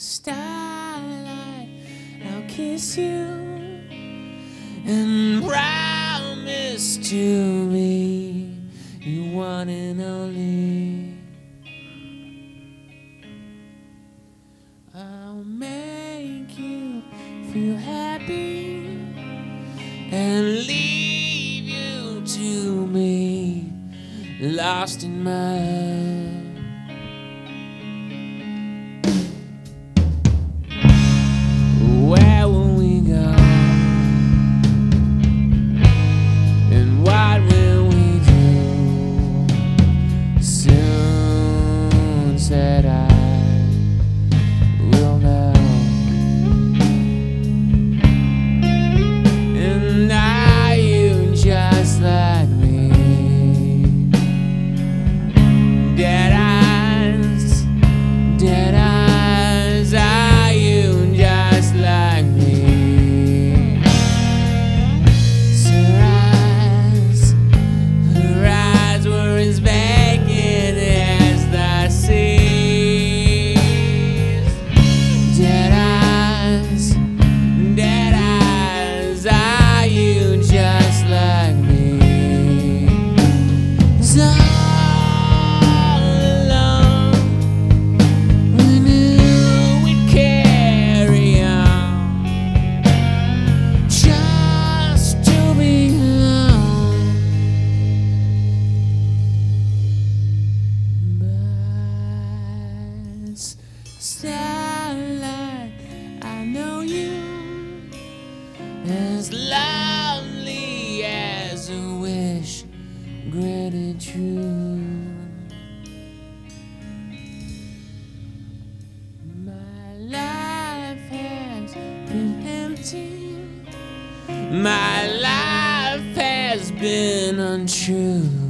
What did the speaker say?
starlight, I'll kiss you and promise to be your one and only. I'll make you feel happy and leave you to me, lost in my where will we go? And what will we do? Soon said I will know. And are you just like me? Dead eyes, dead eyes, are you just like me? Her eyes were as vacant as the seas. Dead eyes, are you just like me? 'Cause all along we knew we'd carry on, just to be alone. But starlight, I know you as lovely as a wish granted true. My life has been empty, my life has been untrue.